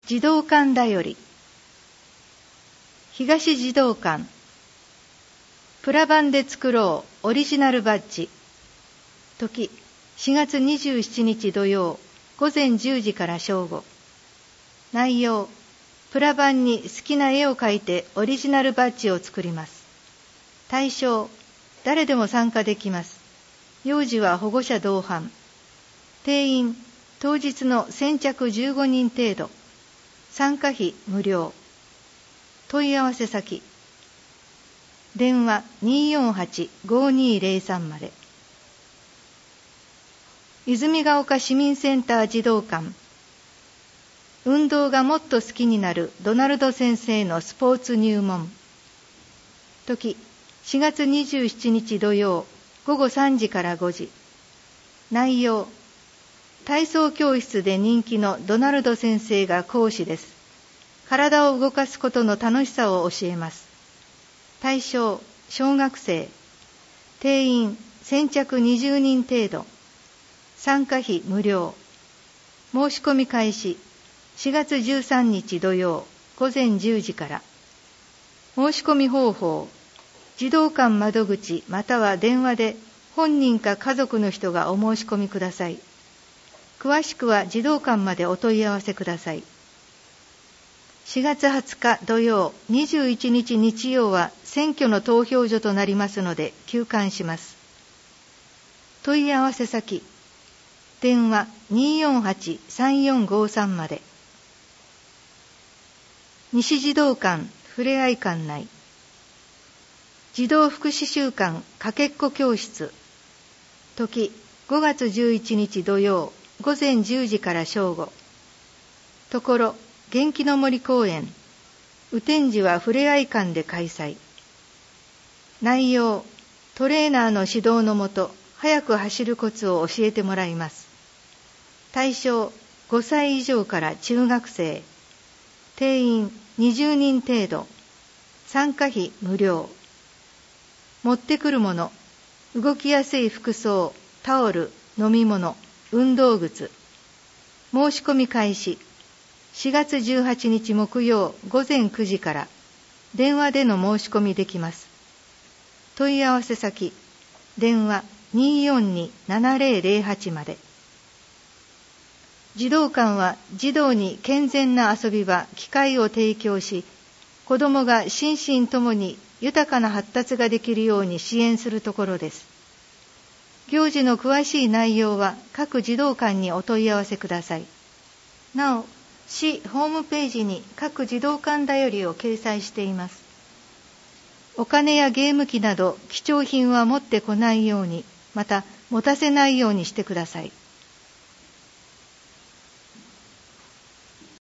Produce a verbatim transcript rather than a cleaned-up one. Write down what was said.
児童館だより。東児童館。プラ版で作ろうオリジナルバッジ。時、しがつにじゅうしちにち土曜、午前じゅうじから正午。内容、プラ版に好きな絵を描いてオリジナルバッジを作ります。対象、誰でも参加できます。幼児は保護者同伴。定員、当日の先着じゅうごにん程度。参加費無料。問い合わせ先。電話 にーよんはち ごーにーぜろさん まで。泉ヶ丘市民センター児童館。運動がもっと好きになるドナルド先生のスポーツ入門。時、しがつにじゅうしちにち土曜、ごごさんじからごじ。内容、体操教室で人気のドナルド先生が講師です。体を動かすことの楽しさを教えます。対象、小学生。定員、先着にじゅうにん程度。参加費無料。申し込み開始、しがつじゅうさんにち土曜、午前じゅうじから。申し込み方法、児童館窓口または電話で本人か家族の人がお申し込みください。詳しくは児童館までお問い合わせください。しがつはつか土曜、にじゅういちにち日曜は選挙の投票所となりますので休館します。問い合わせ先、電話 にーよんはち さんよんごさん まで。西児童館ふれあい館内。児童福祉週間かけっこ教室。時、ごがつじゅういちにち土曜、午前じゅうじから正午。ところ、元気の森公園、雨天時はふれあい館で開催。内容、トレーナーの指導のもと、速く走るコツを教えてもらいます。対象、ごさい以上から中学生。定員、にじゅうにん程度。参加費無料。持ってくるもの、動きやすい服装、タオル、飲み物、運動靴。申し込み開始、しがつじゅうはちにち木曜午前くじから、電話での申し込みできます。問い合わせ先、電話 にーよんに ななぜろぜろはち まで。児童館は児童に健全な遊び場、機会を提供し、子どもが心身ともに豊かな発達ができるように支援するところです。行事の詳しい内容は各児童館にお問い合わせください。なお、市ホームページに各児童館だよりを掲載しています。お金やゲーム機など貴重品は持ってこないように、また持たせないようにしてください。